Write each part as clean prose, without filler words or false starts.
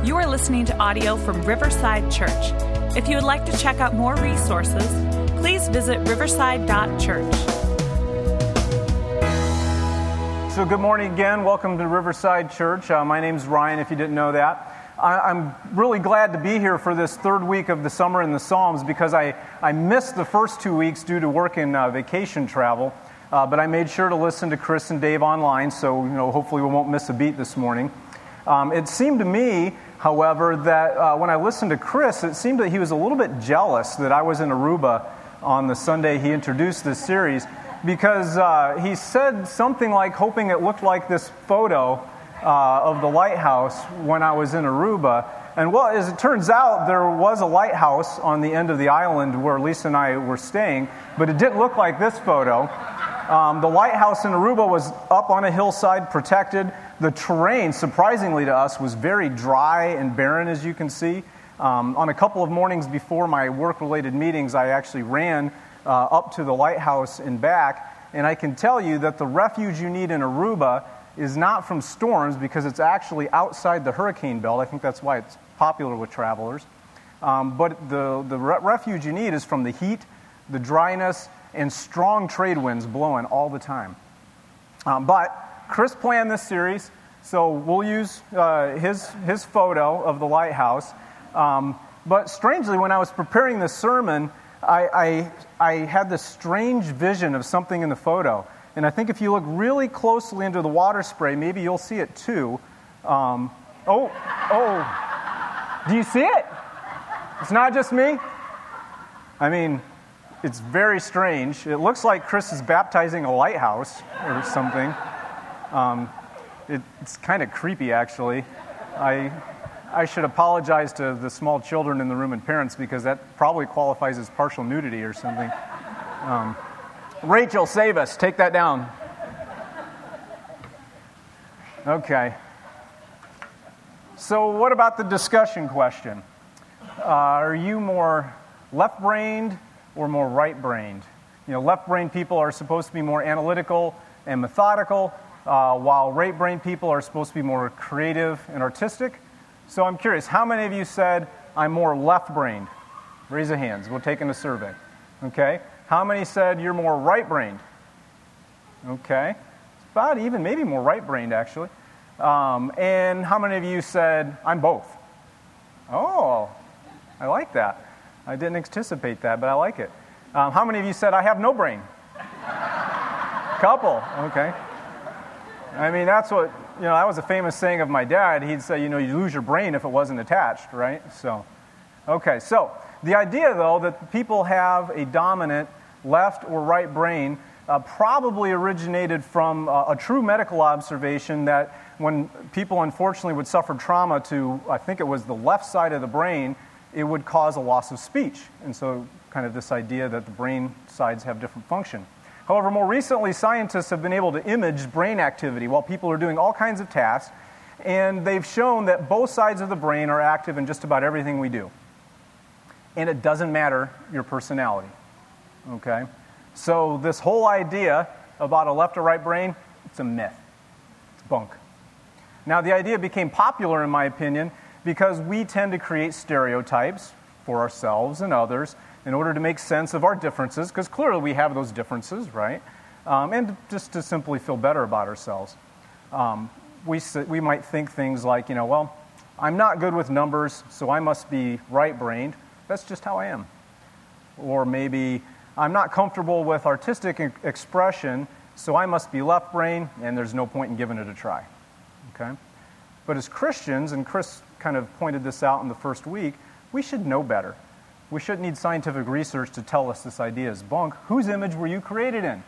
You are listening to audio from Riverside Church. If you would like to check out more resources, please visit riverside.church. So good morning again. Welcome to Riverside Church. My name's Ryan, if you didn't know that. I'm really glad to be here for this third week of the Summer in the Psalms because I missed the first 2 weeks due to work and vacation travel. But I made sure to listen to Chris and Dave online, so hopefully we won't miss a beat this morning. It seemed to me, however, that when I listened to Chris, it seemed that he was a little bit jealous that I was in Aruba on the Sunday he introduced this series, because he said something like hoping it looked like this photo of the lighthouse when I was in Aruba. And well, as it turns out, there was a lighthouse on the end of the island where Lisa and I were staying, but it didn't look like this photo. The lighthouse in Aruba was up on a hillside, protected. The terrain, surprisingly to us, was very dry and barren, as you can see. On a couple of mornings before my work-related meetings, I actually ran up to the lighthouse and back, and I can tell you that the refuge you need in Aruba is not from storms, because it's actually outside the hurricane belt. I think that's why it's popular with travelers. But the refuge you need is from the heat, the dryness, and strong trade winds blowing all the time. But Chris planned this series, so we'll use his photo of the lighthouse. But strangely, when I was preparing this sermon, I had this strange vision of something in the photo. And I think if you look really closely into the water spray, maybe you'll see it too. Do you see it? It's not just me? I mean, it's very strange. It looks like Chris is baptizing a lighthouse or something. It's kind of creepy, actually. I should apologize to the small children in the room and parents, because that probably qualifies as partial nudity or something. Rachel, save us. Take that down. Okay. So what about the discussion question? Are you more left-brained or more right-brained? Left-brained people are supposed to be more analytical and methodical, while right-brained people are supposed to be more creative and artistic. So I'm curious, how many of you said, I'm more left-brained? Raise your hands. We'll take in a survey. Okay. How many said you're more right-brained? Okay. It's about even, maybe more right-brained, actually. And how many of you said, I'm both? Oh, I like that. I didn't anticipate that, but I like it. How many of you said, I have no brain? Couple. Okay. I mean, that's what, that was a famous saying of my dad. He'd say, you lose your brain if it wasn't attached, right? So, okay. So, the idea, though, that people have a dominant left or right brain probably originated from a true medical observation that when people unfortunately would suffer trauma to, I think it was the left side of the brain, it would cause a loss of speech. And so kind of this idea that the brain sides have different function. However, more recently, scientists have been able to image brain activity while people are doing all kinds of tasks, and they've shown that both sides of the brain are active in just about everything we do. And it doesn't matter your personality, okay? So this whole idea about a left or right brain, it's a myth. It's bunk. Now, the idea became popular, in my opinion, because we tend to create stereotypes for ourselves and others in order to make sense of our differences, because clearly we have those differences, right? And just to simply feel better about ourselves. We might think things like, I'm not good with numbers, so I must be right-brained. That's just how I am. Or maybe, I'm not comfortable with artistic expression, so I must be left-brained, and there's no point in giving it a try. Okay? But as Christians, and Chris kind of pointed this out in the first week, we should know better. We shouldn't need scientific research to tell us this idea is bunk. Whose image were you created in?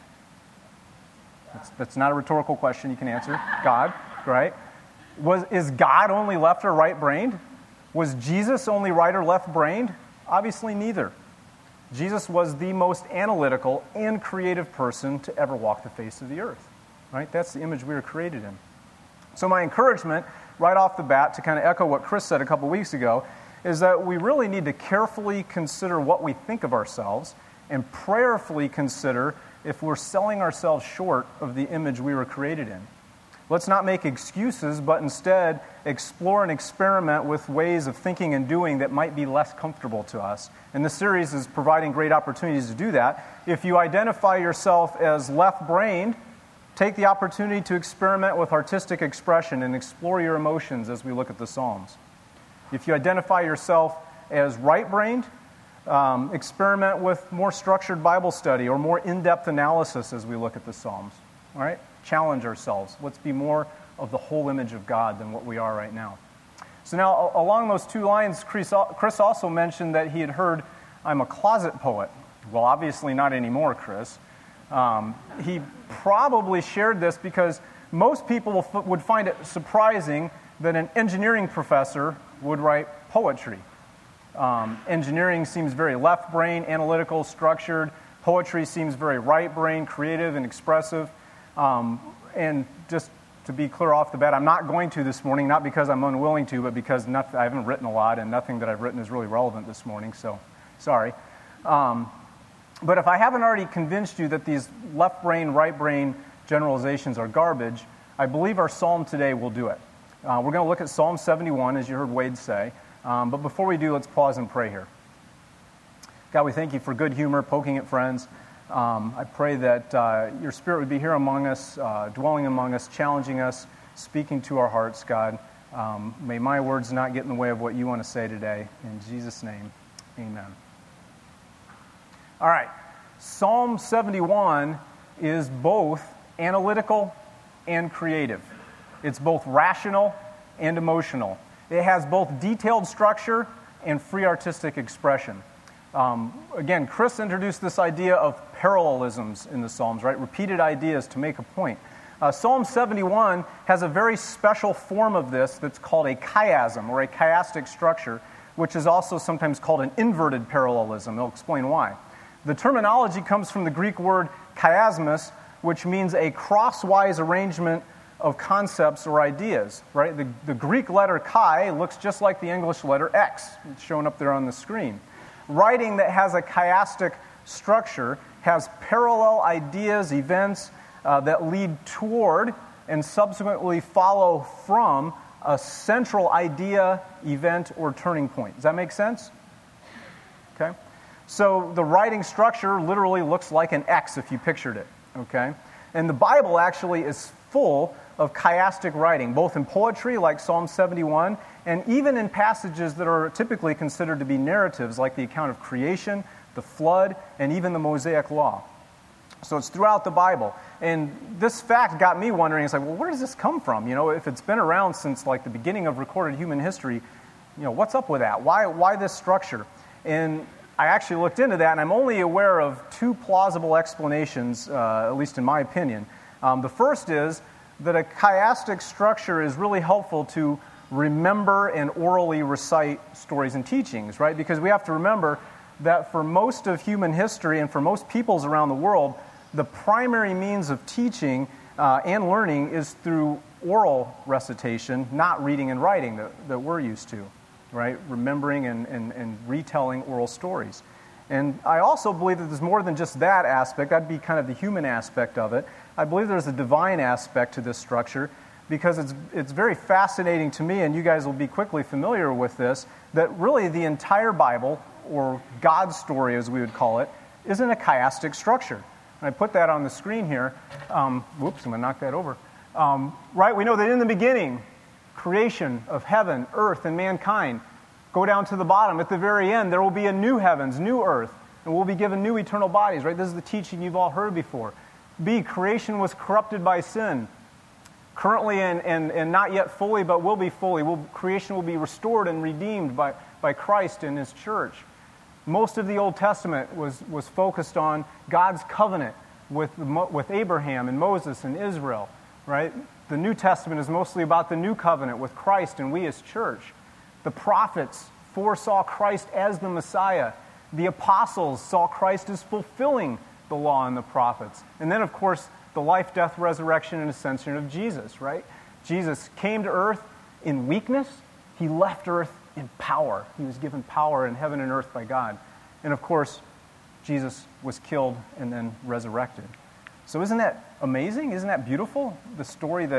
That's not a rhetorical question you can answer. God, right? Is God only left or right-brained? Was Jesus only right or left-brained? Obviously neither. Jesus was the most analytical and creative person to ever walk the face of the earth. Right? That's the image we were created in. So my encouragement, right off the bat, to kind of echo what Chris said a couple weeks ago, is that we really need to carefully consider what we think of ourselves and prayerfully consider if we're selling ourselves short of the image we were created in. Let's not make excuses, but instead explore and experiment with ways of thinking and doing that might be less comfortable to us. And this series is providing great opportunities to do that. If you identify yourself as left-brained, take the opportunity to experiment with artistic expression and explore your emotions as we look at the Psalms. If you identify yourself as right-brained, experiment with more structured Bible study or more in-depth analysis as we look at the Psalms. All right? Challenge ourselves. Let's be more of the whole image of God than what we are right now. So now, along those two lines, Chris also mentioned that he had heard, I'm a closet poet. Well, obviously not anymore, Chris. He probably shared this because most people would find it surprising that an engineering professor would write poetry. Engineering seems very left brain, analytical, structured. Poetry seems very right brain, creative and expressive. And just to be clear off the bat, I'm not going to this morning, not because I'm unwilling to, but because I haven't written a lot, and nothing that I've written is really relevant this morning, so sorry. But if I haven't already convinced you that these left brain, right brain generalizations are garbage, I believe our psalm today will do it. We're going to look at Psalm 71, as you heard Wade say. But before we do, let's pause and pray here. God, we thank you for good humor, poking at friends. I pray that your Spirit would be here among us, dwelling among us, challenging us, speaking to our hearts, God. May my words not get in the way of what you want to say today. In Jesus' name, amen. All right. Psalm 71 is both analytical and creative. It's both rational and emotional. It has both detailed structure and free artistic expression. Again, Chris introduced this idea of parallelisms in the Psalms, right? Repeated ideas to make a point. Psalm 71 has a very special form of this that's called a chiasm, or a chiastic structure, which is also sometimes called an inverted parallelism. I'll explain why. The terminology comes from the Greek word chiasmus, which means a crosswise arrangement of concepts or ideas, right? The Greek letter chi looks just like the English letter X. It's shown up there on the screen. Writing that has a chiastic structure has parallel ideas, events that lead toward and subsequently follow from a central idea, event, or turning point. Does that make sense? Okay. So the writing structure literally looks like an X if you pictured it. Okay. And the Bible actually is full of chiastic writing, both in poetry, like Psalm 71, and even in passages that are typically considered to be narratives, like the account of creation, the flood, and even the Mosaic Law. So it's throughout the Bible. And this fact got me wondering, it's like, well, where does this come from? You know, if it's been around since like the beginning of recorded human history, you know, what's up with that? Why this structure? And I actually looked into that, and I'm only aware of two plausible explanations, at least in my opinion. The first is that a chiastic structure is really helpful to remember and orally recite stories and teachings, right? Because we have to remember that for most of human history and for most peoples around the world, the primary means of teaching and learning is through oral recitation, not reading and writing that we're used to, right? Remembering and retelling oral stories. And I also believe that there's more than just that aspect. That'd be kind of the human aspect of it. I believe there's a divine aspect to this structure because it's very fascinating to me, and you guys will be quickly familiar with this, that really the entire Bible, or God's story as we would call it, is in a chiastic structure. And I put that on the screen here. Whoops, I'm going to knock that over. Right, we know that in the beginning, creation of heaven, earth, and mankind. Go down to the bottom. At the very end, there will be a new heavens, new earth, and we'll be given new eternal bodies, right? This is the teaching you've all heard before. B, creation was corrupted by sin. Currently and not yet fully, but will be fully. Creation will be restored and redeemed by Christ and His church. Most of the Old Testament was focused on God's covenant with Abraham and Moses and Israel, right? The New Testament is mostly about the new covenant with Christ and we as church. The prophets foresaw Christ as the Messiah. The apostles saw Christ as fulfilling the law and the prophets. And then, of course, the life, death, resurrection, and ascension of Jesus, right? Jesus came to earth in weakness. He left earth in power. He was given power in heaven and earth by God. And, of course, Jesus was killed and then resurrected. So isn't that amazing? Isn't that beautiful? The story that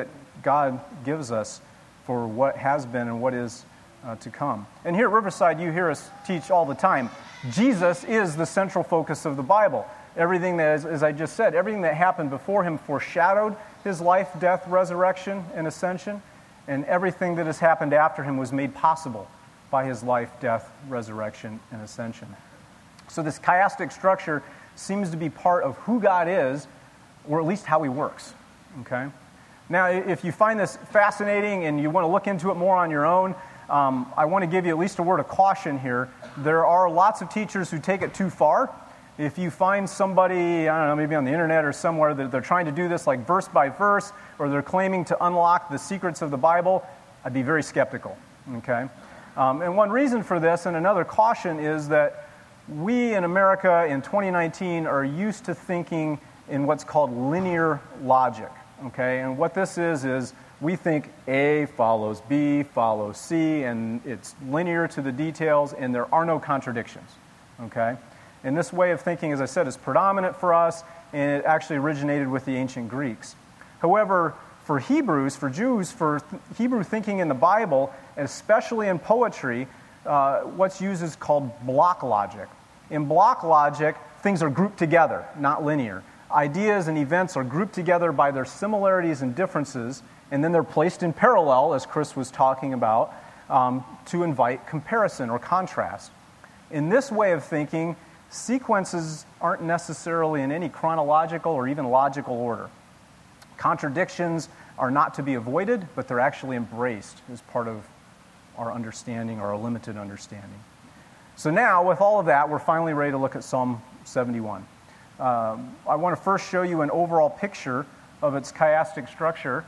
God gives us for what has been and what is to come. And here at Riverside, you hear us teach all the time, Jesus is the central focus of the Bible. Everything that, as I just said, everything that happened before him foreshadowed his life, death, resurrection, and ascension, and everything that has happened after him was made possible by his life, death, resurrection, and ascension. So this chiastic structure seems to be part of who God is, or at least how he works. Okay? Now, if you find this fascinating and you want to look into it more on your own, I want to give you at least a word of caution here. There are lots of teachers who take it too far. If you find somebody, I don't know, maybe on the internet or somewhere, that they're trying to do this like verse by verse, or they're claiming to unlock the secrets of the Bible, I'd be very skeptical. Okay? And one reason for this, and another caution, is that we in America in 2019 are used to thinking in what's called linear logic. Okay? And what this is we think A follows B follows C, and it's linear to the details, and there are no contradictions. Okay? And this way of thinking, as I said, is predominant for us, and it actually originated with the ancient Greeks. However, for Hebrews, for Jews, for Hebrew thinking in the Bible, especially in poetry, what's used is called block logic. In block logic, things are grouped together, not linear. Ideas and events are grouped together by their similarities and differences, and then they're placed in parallel, as Chris was talking about, to invite comparison or contrast. In this way of thinking, sequences aren't necessarily in any chronological or even logical order. Contradictions are not to be avoided, but they're actually embraced as part of our understanding, or our limited understanding. So now, with all of that, we're finally ready to look at Psalm 71. I want to first show you an overall picture of its chiastic structure.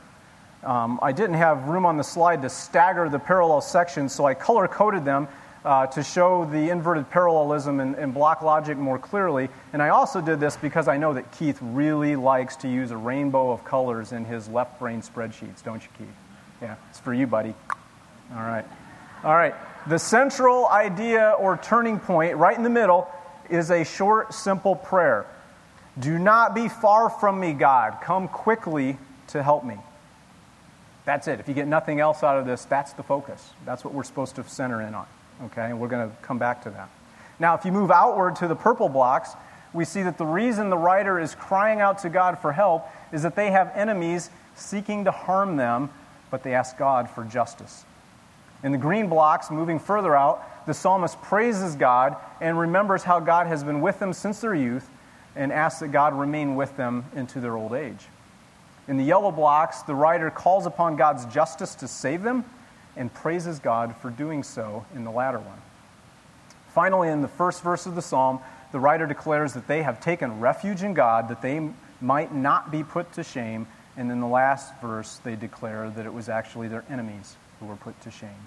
I didn't have room on the slide to stagger the parallel sections, so I color-coded them to show the inverted parallelism in block logic more clearly. And I also did this because I know that Keith really likes to use a rainbow of colors in his left brain spreadsheets, don't you, Keith? Yeah, it's for you, buddy. All right. The central idea or turning point, right in the middle, is a short, simple prayer. Do not be far from me, God. Come quickly to help me. That's it. If you get nothing else out of this, that's the focus. That's what we're supposed to center in on. Okay, and we're going to come back to that. Now, if you move outward to the purple blocks, we see that the reason the writer is crying out to God for help is that they have enemies seeking to harm them, but they ask God for justice. In the green blocks, moving further out, the psalmist praises God and remembers how God has been with them since their youth and asks that God remain with them into their old age. In the yellow blocks, the writer calls upon God's justice to save them and praises God for doing so in the latter one. Finally, in the first verse of the psalm, the writer declares that they have taken refuge in God, that they might not be put to shame. And in the last verse, they declare that it was actually their enemies who were put to shame.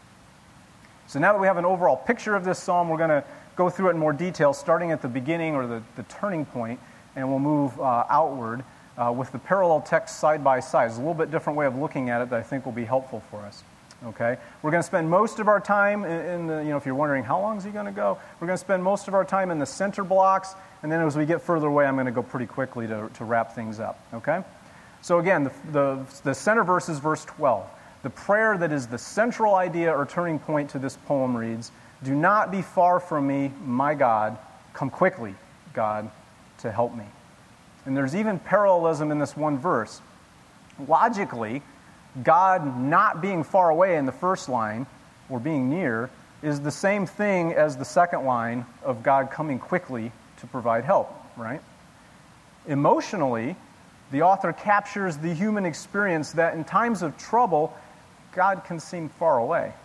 So now that we have an overall picture of this psalm, we're going to go through it in more detail, starting at the beginning or the turning point, and we'll move outward with the parallel text side by side. It's a little bit different way of looking at it that I think will be helpful for us. Okay, we're going to spend most of our time in the, if you're wondering how long is he going to go, we're going to spend most of our time in the center blocks, and then as we get further away, I'm going to go pretty quickly to wrap things up. Okay, so again, the center verse is verse 12. The prayer that is the central idea or turning point to this poem reads, "Do not be far from me, my God. Come quickly, God, to help me." And there's even parallelism in this one verse. Logically, God not being far away in the first line, or being near, is the same thing as the second line of God coming quickly to provide help, right? Emotionally, the author captures the human experience that in times of trouble, God can seem far away.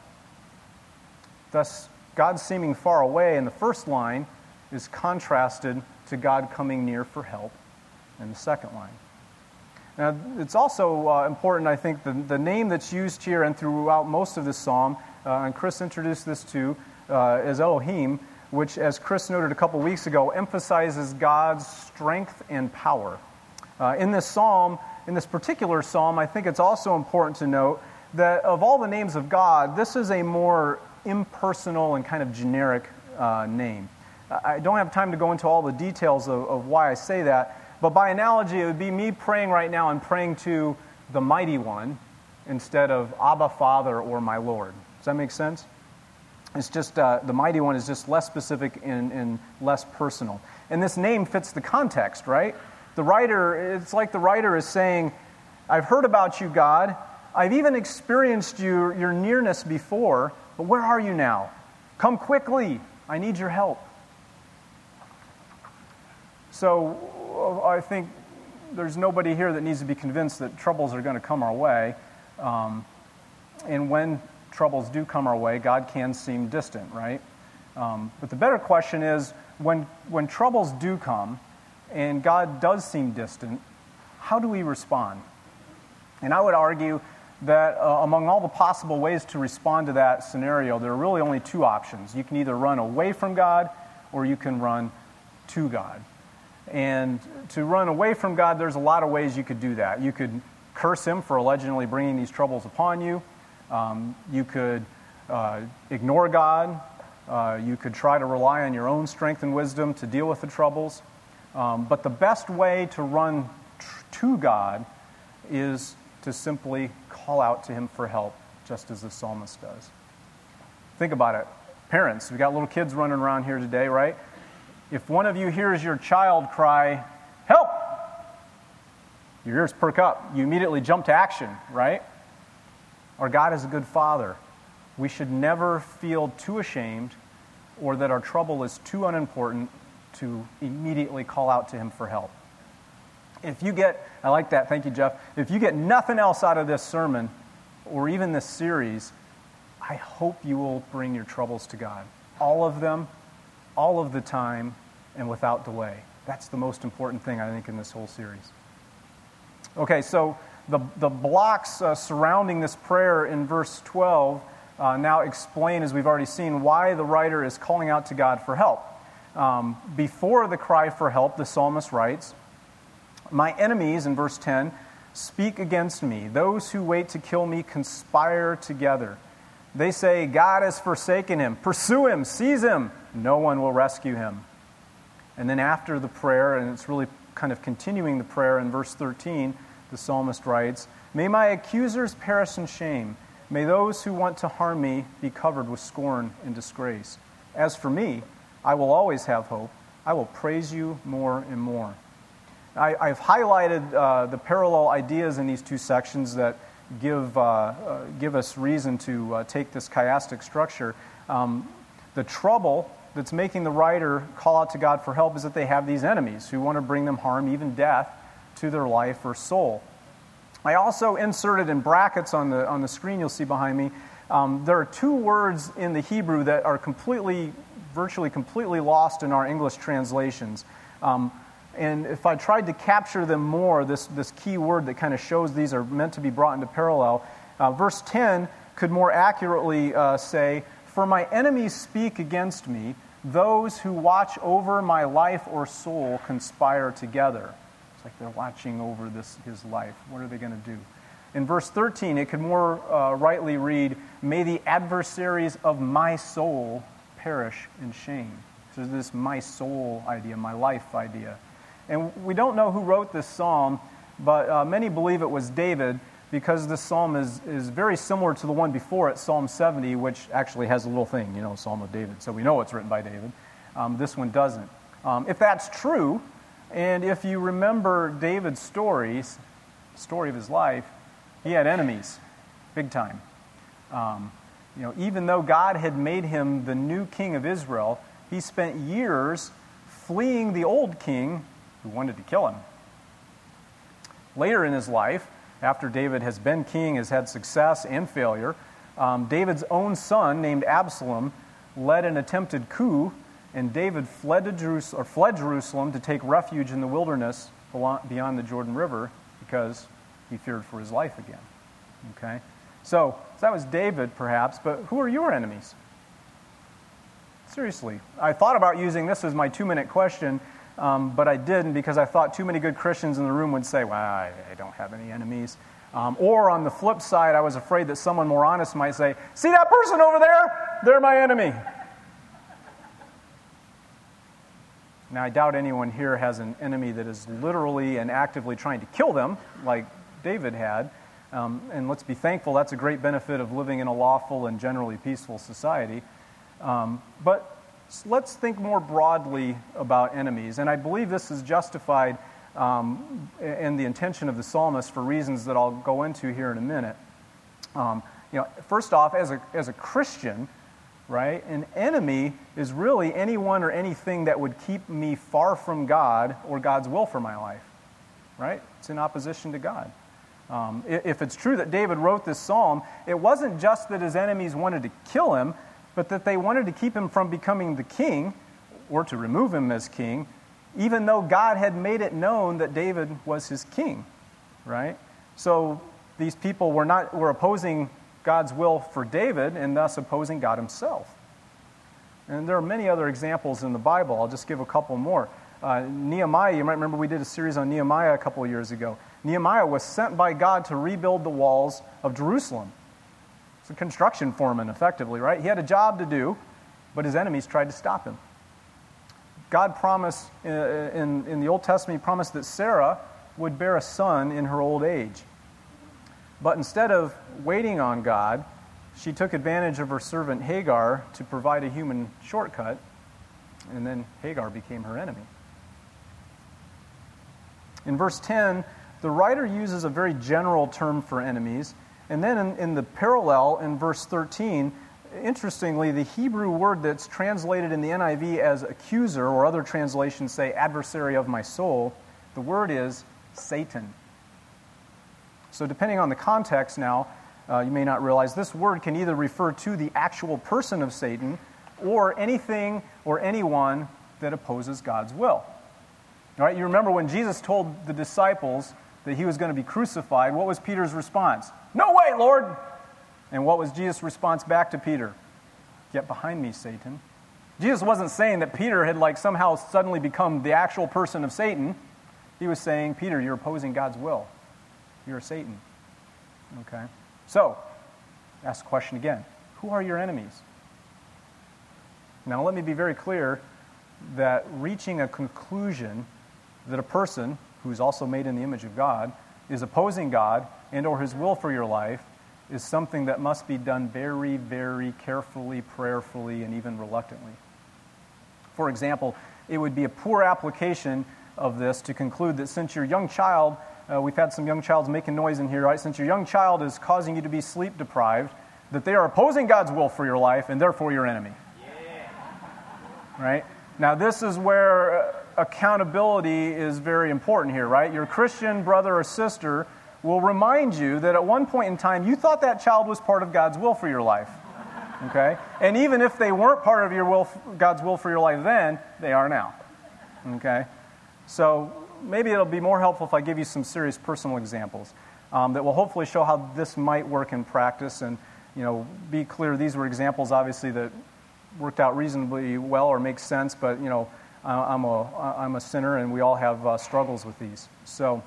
Thus, God seeming far away in the first line is contrasted to God coming near for help in the second line. Now, it's also important, I think, the name that's used here and throughout most of this psalm, and Chris introduced this too, is Elohim, which, as Chris noted a couple weeks ago, emphasizes God's strength and power. In this psalm, in this particular psalm, I think it's also important to note that of all the names of God, this is a more impersonal and kind of generic name. I don't have time to go into all the details of why I say that, but by analogy, it would be me praying right now and praying to the Mighty One, instead of Abba, Father, or my Lord. Does that make sense? It's just, the mighty one is just less specific and less personal. And this name fits the context, right? It's like the writer is saying, I've heard about you, God. I've even experienced your nearness before, but where are you now? Come quickly. I need your help. So I think there's nobody here that needs to be convinced that troubles are going to come our way. And when troubles do come our way, God can seem distant, right? But the better question is, when troubles do come and God does seem distant, how do we respond? And I would argue that among all the possible ways to respond to that scenario, there are really only two options. You can either run away from God or you can run to God. And to run away from God, there's a lot of ways you could do that. You could curse Him for allegedly bringing these troubles upon you. You could ignore God. You could try to rely on your own strength and wisdom to deal with the troubles. But the best way to run to God is to simply call out to Him for help, just as the psalmist does. Think about it. Parents, we've got little kids running around here today, right? If one of you hears your child cry, "Help!" your ears perk up. You immediately jump to action, right? Our God is a good Father. We should never feel too ashamed or that our trouble is too unimportant to immediately call out to Him for help. I like that, thank you, Jeff. If you get nothing else out of this sermon or even this series, I hope you will bring your troubles to God. All of them, all of the time, and without delay. That's the most important thing, I think, in this whole series. Okay, so the blocks surrounding this prayer in verse 12 now explain, as we've already seen, why the writer is calling out to God for help. Before the cry for help, the psalmist writes, "My enemies," in verse 10, "speak against me. Those who wait to kill me conspire together. They say, 'God has forsaken him. Pursue him, seize him. No one will rescue him.'" And then after the prayer, and it's really kind of continuing the prayer in verse 13, the psalmist writes, "May my accusers perish in shame. May those who want to harm me be covered with scorn and disgrace. As for me, I will always have hope. I will praise you more and more." I've highlighted the parallel ideas in these two sections that give us reason to take this chiastic structure. The trouble that's making the writer call out to God for help is that they have these enemies who want to bring them harm, even death, to their life or soul. I also inserted in brackets on the screen you'll see behind me, there are two words in the Hebrew that are virtually completely lost in our English translations. And if I tried to capture them more, this key word that kind of shows these are meant to be brought into parallel, verse 10 could more accurately say, "For my enemies speak against me, those who watch over my life or soul conspire together." It's like they're watching over his life. What are they going to do? In verse 13, it could more rightly read, "May the adversaries of my soul perish in shame." So there's this my soul idea, my life idea. And we don't know who wrote this psalm, but many believe it was David, because this psalm is very similar to the one before it, Psalm 70, which actually has a little thing, Psalm of David. So we know it's written by David. This one doesn't. If that's true, and if you remember David's story of his life, he had enemies, big time. Even though God had made him the new king of Israel, he spent years fleeing the old king who wanted to kill him. Later in his life, after David has been king, has had success and failure, David's own son, named Absalom, led an attempted coup, and David fled Jerusalem to take refuge in the wilderness beyond the Jordan River because he feared for his life again. Okay? So that was David, perhaps, but who are your enemies? Seriously. I thought about using this as my 2-minute question, but I didn't because I thought too many good Christians in the room would say, "Well, I don't have any enemies." Or on the flip side, I was afraid that someone more honest might say, "See that person over there? They're my enemy." Now, I doubt anyone here has an enemy that is literally and actively trying to kill them, like David had. And let's be thankful, that's a great benefit of living in a lawful and generally peaceful society. But let's think more broadly about enemies. And I believe this is justified in the intention of the psalmist for reasons that I'll go into here in a minute. First off, as a Christian, right, an enemy is really anyone or anything that would keep me far from God or God's will for my life, right? It's in opposition to God. If it's true that David wrote this psalm, it wasn't just that his enemies wanted to kill him, but that they wanted to keep him from becoming the king or to remove him as king, even though God had made it known that David was his king, right? So these people were opposing God's will for David and thus opposing God himself. And there are many other examples in the Bible. I'll just give a couple more. Nehemiah, you might remember we did a series on Nehemiah a couple of years ago. Nehemiah was sent by God to rebuild the walls of Jerusalem. It's a construction foreman, effectively, right? He had a job to do, but his enemies tried to stop him. God promised, in the Old Testament, He promised that Sarah would bear a son in her old age. But instead of waiting on God, she took advantage of her servant Hagar to provide a human shortcut, and then Hagar became her enemy. In verse 10, the writer uses a very general term for enemies, and then in the parallel, in verse 13, interestingly, the Hebrew word that's translated in the NIV as accuser, or other translations say adversary of my soul, the word is Satan. So depending on the context now, you may not realize this word can either refer to the actual person of Satan or anything or anyone that opposes God's will. All right, you remember when Jesus told the disciples that He was going to be crucified, what was Peter's response? "No way, Lord!" And what was Jesus' response back to Peter? "Get behind me, Satan." Jesus wasn't saying that Peter had somehow suddenly become the actual person of Satan. He was saying, "Peter, you're opposing God's will. You're Satan." Okay? So, ask the question again. Who are your enemies? Now, let me be very clear that reaching a conclusion that a person who's also made in the image of God is opposing God and or His will for your life is something that must be done very, very carefully, prayerfully, and even reluctantly. For example, it would be a poor application of this to conclude that since your young child, we've had some young childs making noise in here, right? Since your young child is causing you to be sleep deprived, that they are opposing God's will for your life and therefore your enemy. Yeah. Right? Now, this is where accountability is very important here, right? Your Christian brother or sister will remind you that at one point in time, you thought that child was part of God's will for your life. Okay? And even if they weren't part of your God's will for your life then, they are now. Okay? So maybe it'll be more helpful if I give you some serious personal examples that will hopefully show how this might work in practice. And, be clear, these were examples, obviously, that worked out reasonably well or make sense, but, I'm a sinner and we all have struggles with these. So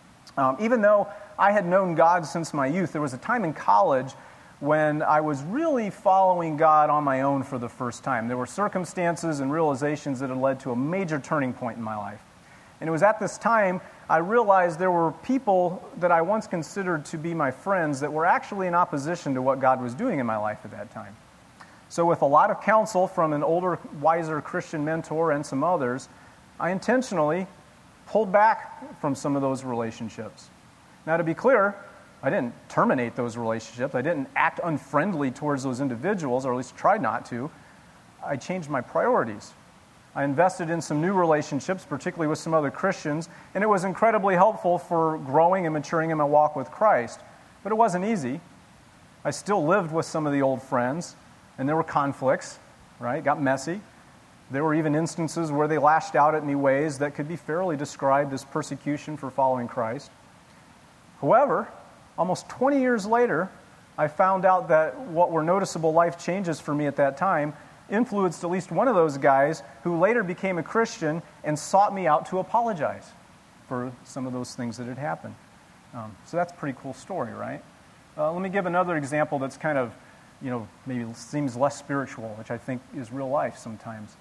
even though I had known God since my youth, there was a time in college when I was really following God on my own for the first time. There were circumstances and realizations that had led to a major turning point in my life. And it was at this time I realized there were people that I once considered to be my friends that were actually in opposition to what God was doing in my life at that time. So with a lot of counsel from an older, wiser Christian mentor and some others, I intentionally pulled back from some of those relationships. Now, to be clear, I didn't terminate those relationships. I didn't act unfriendly towards those individuals, or at least tried not to. I changed my priorities. I invested in some new relationships, particularly with some other Christians, and it was incredibly helpful for growing and maturing in my walk with Christ. But it wasn't easy. I still lived with some of the old friends, and there were conflicts, right? It got messy. There were even instances where they lashed out at me ways that could be fairly described as persecution for following Christ. However, almost 20 years later, I found out that what were noticeable life changes for me at that time influenced at least one of those guys who later became a Christian and sought me out to apologize for some of those things that had happened. So that's a pretty cool story, right? Let me give another example that's kind of, maybe seems less spiritual, which I think is real life sometimes.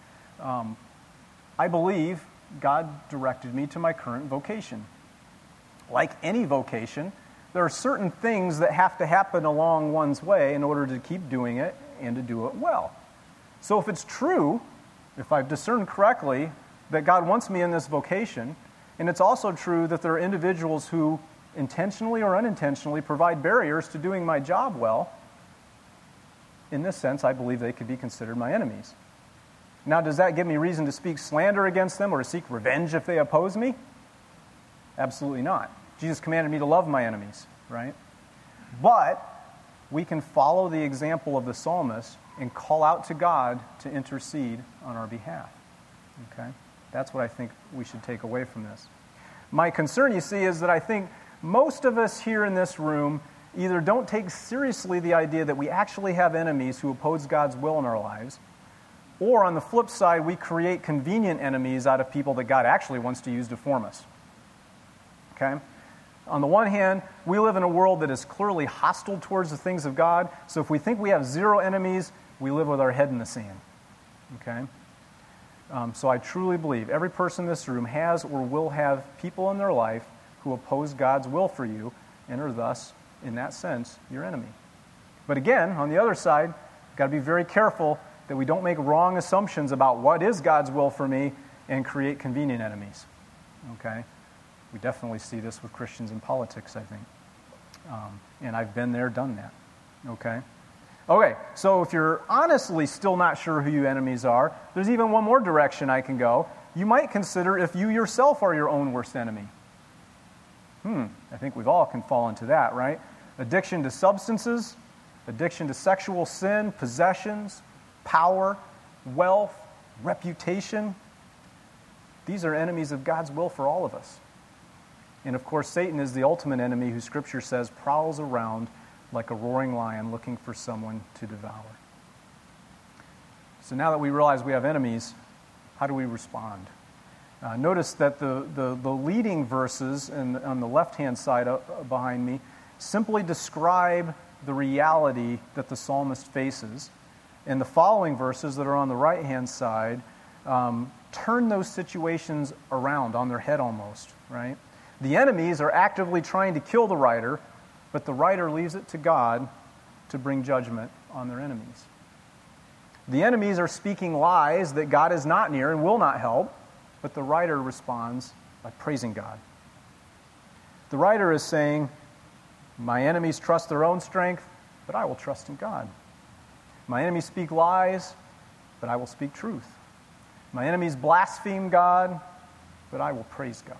I believe God directed me to my current vocation. Like any vocation, there are certain things that have to happen along one's way in order to keep doing it and to do it well. So if it's true, if I've discerned correctly, that God wants me in this vocation, and it's also true that there are individuals who intentionally or unintentionally provide barriers to doing my job well, in this sense, I believe they could be considered my enemies. Now, does that give me reason to speak slander against them or to seek revenge if they oppose me? Absolutely not. Jesus commanded me to love my enemies, right? But we can follow the example of the psalmist and call out to God to intercede on our behalf. Okay? That's what I think we should take away from this. My concern, you see, is that I think most of us here in this room either don't take seriously the idea that we actually have enemies who oppose God's will in our lives, or on the flip side, we create convenient enemies out of people that God actually wants to use to form us. Okay? On the one hand, we live in a world that is clearly hostile towards the things of God, so if we think we have zero enemies, we live with our head in the sand. Okay? So I truly believe every person in this room has or will have people in their life who oppose God's will for you and are thus, in that sense, your enemy. But again, on the other side, we've got to be very careful that we don't make wrong assumptions about what is God's will for me and create convenient enemies. Okay? We definitely see this with Christians in politics, I think. And I've been there, done that. Okay? Okay, so if you're honestly still not sure who your enemies are, there's even one more direction I can go. You might consider if you yourself are your own worst enemy. I think we've all can fall into that, right? Addiction to substances, addiction to sexual sin, possessions, power, wealth, reputation. These are enemies of God's will for all of us. And of course, Satan is the ultimate enemy who Scripture says prowls around like a roaring lion looking for someone to devour. So now that we realize we have enemies, how do we respond? Notice that the leading verses on the left-hand side behind me simply describe the reality that the psalmist faces. And the following verses that are on the right-hand side turn those situations around on their head almost, right? The enemies are actively trying to kill the writer, but the writer leaves it to God to bring judgment on their enemies. The enemies are speaking lies that God is not near and will not help, but the writer responds by praising God. The writer is saying, my enemies trust their own strength, but I will trust in God. My enemies speak lies, but I will speak truth. My enemies blaspheme God, but I will praise God.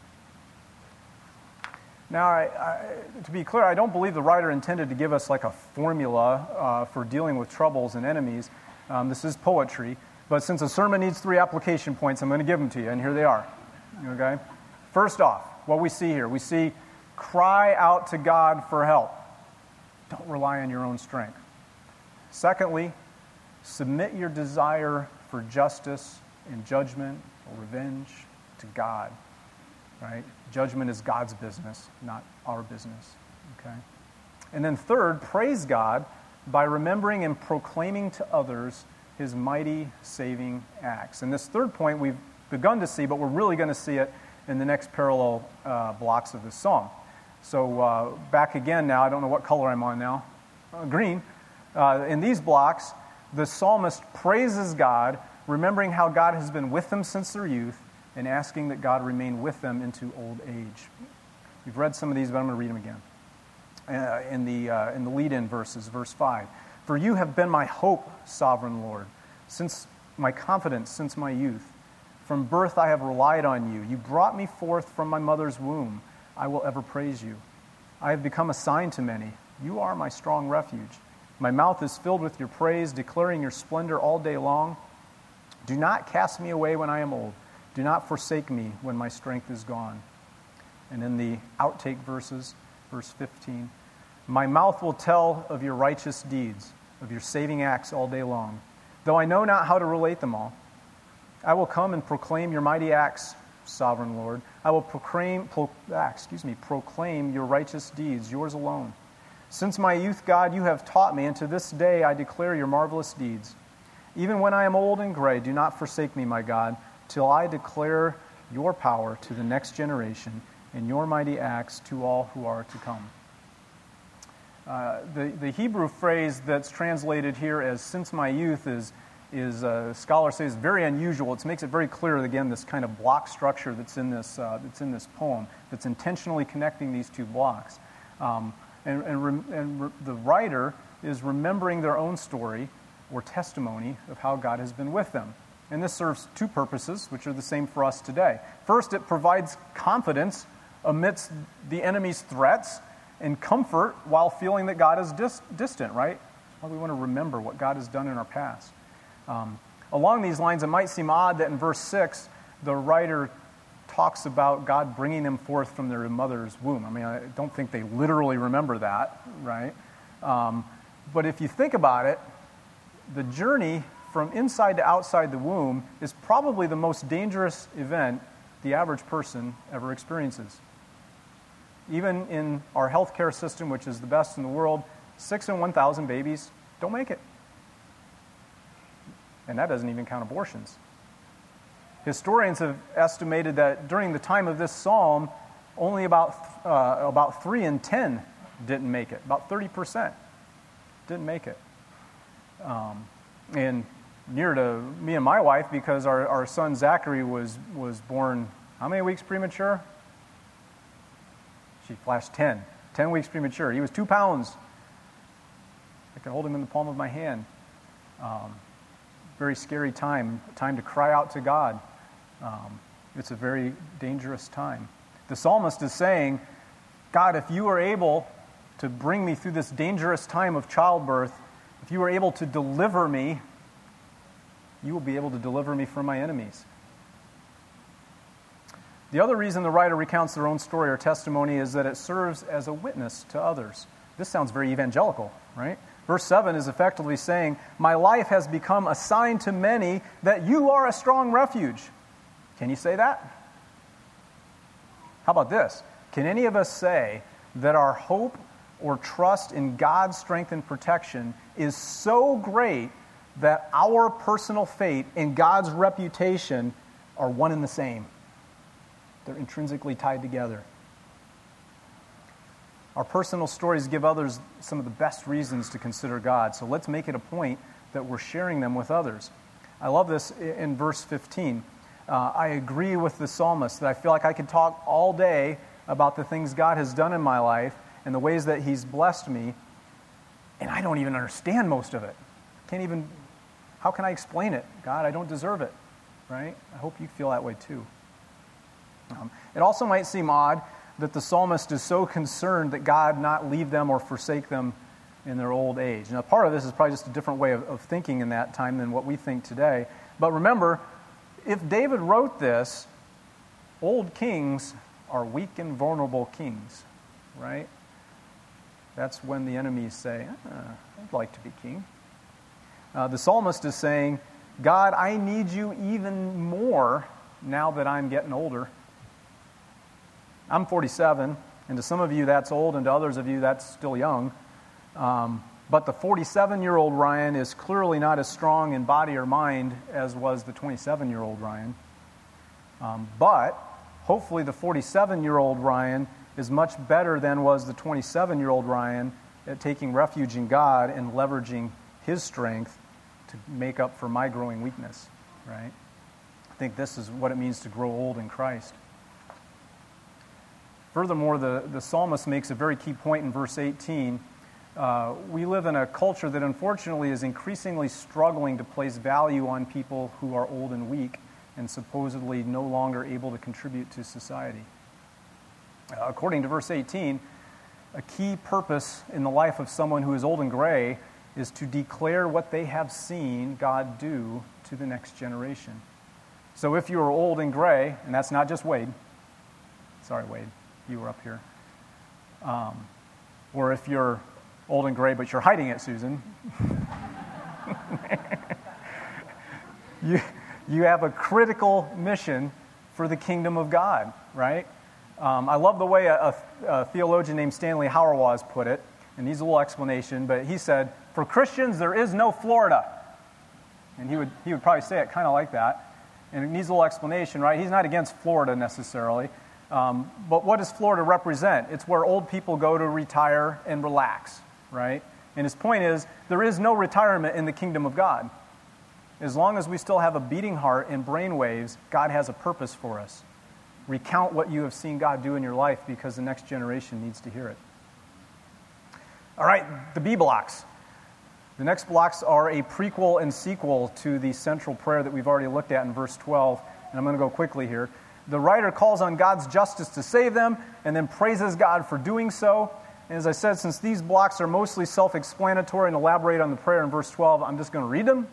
Now, to be clear, I don't believe the writer intended to give us like a formula for dealing with troubles and enemies. This is poetry. But since a sermon needs 3 application points, I'm going to give them to you, and here they are. Okay? First off, what we see here, we see cry out to God for help. Don't rely on your own strength. Secondly, submit your desire for justice and judgment or revenge to God. Right? Judgment is God's business, not our business. Okay? And then third, praise God by remembering and proclaiming to others His mighty saving acts. And this third point we've begun to see, but we're really going to see it in the next parallel blocks of this psalm. So back again now, I don't know what color I'm on now, green. In these blocks, the psalmist praises God, remembering how God has been with them since their youth, and asking that God remain with them into old age. We've read some of these, but I'm going to read them again. In the lead-in verses, verse 5. For you have been my hope, sovereign Lord, since my confidence since my youth. From birth I have relied on you. You brought me forth from my mother's womb. I will ever praise you. I have become a sign to many. You are my strong refuge. My mouth is filled with your praise, declaring your splendor all day long. Do not cast me away when I am old. Do not forsake me when my strength is gone. And in the outtake verses, verse 15, my mouth will tell of your righteous deeds, of your saving acts all day long, though I know not how to relate them all. I will come and proclaim your mighty acts, sovereign Lord. I will proclaim your righteous deeds, yours alone. Since my youth, God, you have taught me, and to this day I declare your marvelous deeds. Even when I am old and gray, do not forsake me, my God, till I declare your power to the next generation and your mighty acts to all who are to come. The Hebrew phrase that's translated here as "since my youth" is scholars say is very unusual. It makes it very clear, again, this kind of block structure that's in this poem, that's intentionally connecting these two blocks. And the writer is remembering their own story or testimony of how God has been with them. And this serves two purposes, which are the same for us today. First, it provides confidence amidst the enemy's threats and comfort while feeling that God is distant, right? Well, we want to remember what God has done in our past. Along these lines, it might seem odd that in verse 6, the writer talks about God bringing them forth from their mother's womb. I mean, I don't think they literally remember that, right? But if you think about it, the journey from inside to outside the womb is probably the most dangerous event the average person ever experiences. Even in our healthcare system, which is the best in the world, 6 in 1,000 babies don't make it. And that doesn't even count abortions. Historians have estimated that during the time of this psalm, only about 3 in 10 didn't make it. About 30% didn't make it. And near to me and my wife, because our son Zachary was born how many weeks premature? She flashed 10. 10 weeks premature. He was 2 pounds. I could hold him in the palm of my hand. Very scary time to cry out to God. It's a very dangerous time. The psalmist is saying, God, if you are able to bring me through this dangerous time of childbirth, if you are able to deliver me, you will be able to deliver me from my enemies. The other reason the writer recounts their own story or testimony is that it serves as a witness to others. This sounds very evangelical, right? Verse 7 is effectively saying, my life has become a sign to many that you are a strong refuge. Can you say that? How about this? Can any of us say that our hope or trust in God's strength and protection is so great that our personal fate and God's reputation are one and the same? They're intrinsically tied together. Our personal stories give others some of the best reasons to consider God, so let's make it a point that we're sharing them with others. I love this in verse 15. I agree with the psalmist that I feel like I could talk all day about the things God has done in my life and the ways that He's blessed me, and I don't even understand most of it. How can I explain it? God, I don't deserve it, right? I hope you feel that way too. It also might seem odd that the psalmist is so concerned that God not leave them or forsake them in their old age. Now, part of this is probably just a different way of thinking in that time than what we think today. But remember, if David wrote this, old kings are weak and vulnerable kings, right? That's when the enemies say, I'd like to be king. The psalmist is saying, God, I need you even more now that I'm getting older. I'm 47, and to some of you that's old, and to others of you that's still young. But the 47-year-old Ryan is clearly not as strong in body or mind as was the 27-year-old Ryan. But hopefully the 47-year-old Ryan is much better than was the 27-year-old Ryan at taking refuge in God and leveraging his strength to make up for my growing weakness, right? I think this is what it means to grow old in Christ. Furthermore, the psalmist makes a very key point in verse 18. We live in a culture that unfortunately is increasingly struggling to place value on people who are old and weak and supposedly no longer able to contribute to society. According to verse 18, a key purpose in the life of someone who is old and gray is to declare what they have seen God do to the next generation. So if you are old and gray, and that's not just Wade. Sorry, Wade. You were up here. Or if you're old and gray, but you're hiding it, Susan. You have a critical mission for the kingdom of God, right? I love the way a theologian named Stanley Hauerwas put it, and he's a little explanation, but he said, for Christians, there is no Florida. And he would probably say it kind of like that. And it needs a little explanation, right? He's not against Florida necessarily. But what does Florida represent? It's where old people go to retire and relax. right? And his point is, there is no retirement in the kingdom of God. As long as we still have a beating heart and brain waves, God has a purpose for us. Recount what you have seen God do in your life because the next generation needs to hear it. All right, the B blocks. The next blocks are a prequel and sequel to the central prayer that we've already looked at in verse 12, and I'm going to go quickly here. The writer calls on God's justice to save them and then praises God for doing so. And as I said, since these blocks are mostly self-explanatory and elaborate on the prayer in verse 12, I'm just going to read them.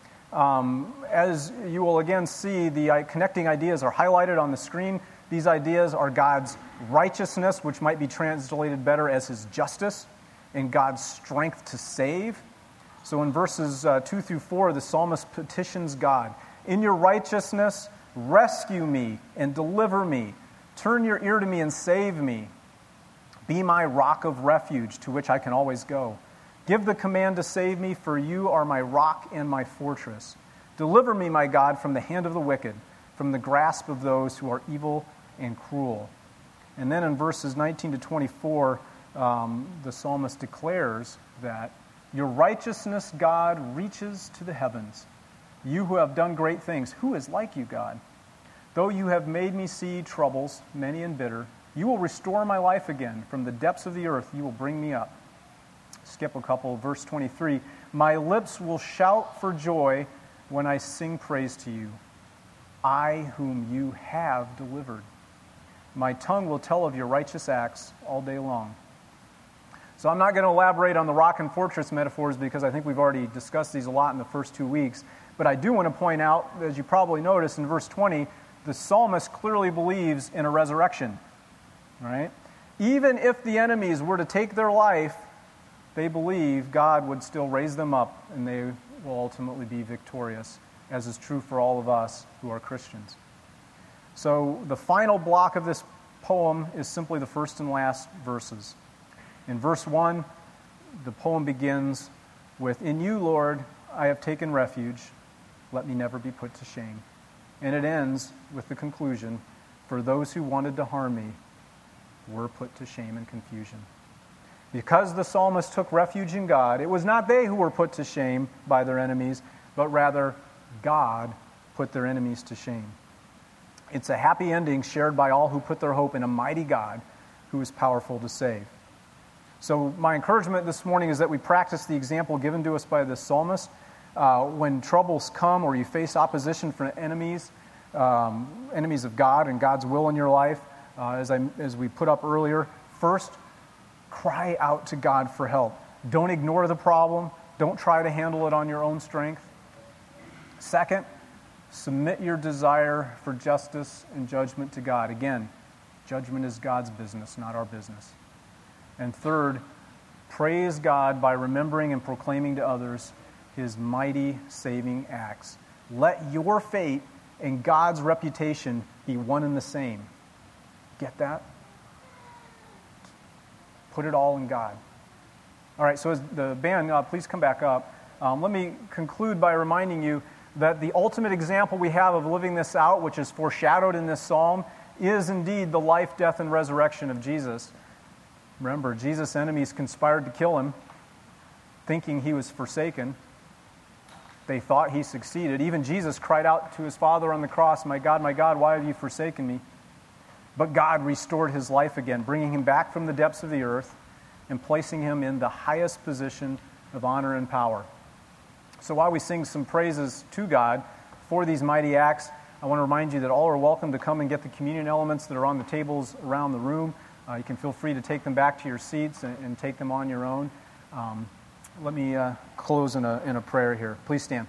As you will again see, the connecting ideas are highlighted on the screen. These ideas are God's righteousness, which might be translated better as his justice, and God's strength to save. So in verses 2 through 4, the psalmist petitions God, "In your righteousness, rescue me and deliver me. Turn your ear to me and save me. Be my rock of refuge to which I can always go. Give the command to save me, for you are my rock and my fortress. Deliver me, my God, from the hand of the wicked, from the grasp of those who are evil and cruel." And then in verses 19 to 24, the psalmist declares that your righteousness, God, reaches to the heavens. You who have done great things, who is like you, God? Though you have made me see troubles, many and bitter, you will restore my life again. From the depths of the earth, you will bring me up. Skip a couple, verse 23. My lips will shout for joy when I sing praise to you, I whom you have delivered. My tongue will tell of your righteous acts all day long. So I'm not going to elaborate on the rock and fortress metaphors because I think we've already discussed these a lot in the first 2 weeks. But I do want to point out, as you probably noticed in verse 20, the psalmist clearly believes in a resurrection. Right? Even if the enemies were to take their life, they believe God would still raise them up and they will ultimately be victorious, as is true for all of us who are Christians. So the final block of this poem is simply the first and last verses. In verse 1, the poem begins with, "In you, Lord, I have taken refuge. Let me never be put to shame." And it ends with the conclusion, "For those who wanted to harm me were put to shame and confusion." Because the psalmist took refuge in God, it was not they who were put to shame by their enemies, but rather God put their enemies to shame. It's a happy ending shared by all who put their hope in a mighty God who is powerful to save. So my encouragement this morning is that we practice the example given to us by the psalmist. When troubles come or you face opposition from enemies of God and God's will in your life, as we put up earlier, first, cry out to God for help. Don't ignore the problem. Don't try to handle it on your own strength. Second, submit your desire for justice and judgment to God. Again, judgment is God's business, not our business. And third, praise God by remembering and proclaiming to others his mighty saving acts. Let your fate and God's reputation be one and the same. Get that? Put it all in God. All right, so as the band, please come back up. Let me conclude by reminding you that the ultimate example we have of living this out, which is foreshadowed in this psalm, is indeed the life, death, and resurrection of Jesus. Remember, Jesus' enemies conspired to kill him, thinking he was forsaken. They thought he succeeded. Even Jesus cried out to his Father on the cross, my God, why have you forsaken me?" But God restored his life again, bringing him back from the depths of the earth and placing him in the highest position of honor and power. So while we sing some praises to God for these mighty acts, I want to remind you that all are welcome to come and get the communion elements that are on the tables around the room. You can feel free to take them back to your seats and take them on your own. Let me close in a prayer here. Please stand.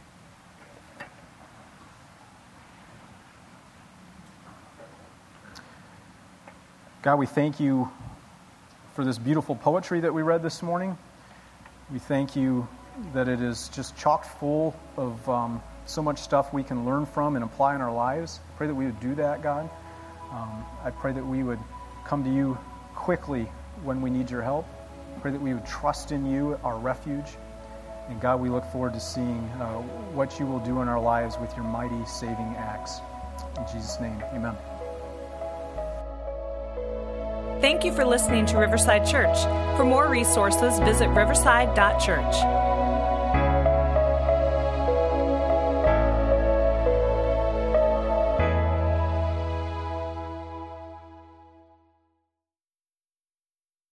God, we thank you for this beautiful poetry that we read this morning. We thank you that it is just chock full of so much stuff we can learn from and apply in our lives. I pray that we would do that, God. I pray that we would come to you quickly when we need your help. I pray that we would trust in you, our refuge. And God, we look forward to seeing what you will do in our lives with your mighty saving acts. In Jesus' name, amen. Thank you for listening to Riverside Church. For more resources, visit riverside.church.